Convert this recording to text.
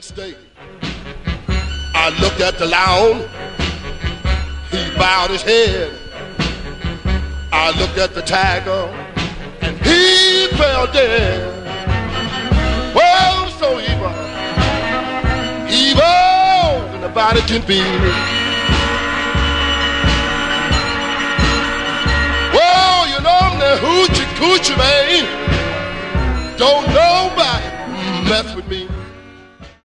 State. I looked at the lion, he bowed his head. I looked at the tiger, and he fell dead. Well, so evil, evil than the body can be. Well, you know I'm the hoochie coochie man. Don't nobody mess with me.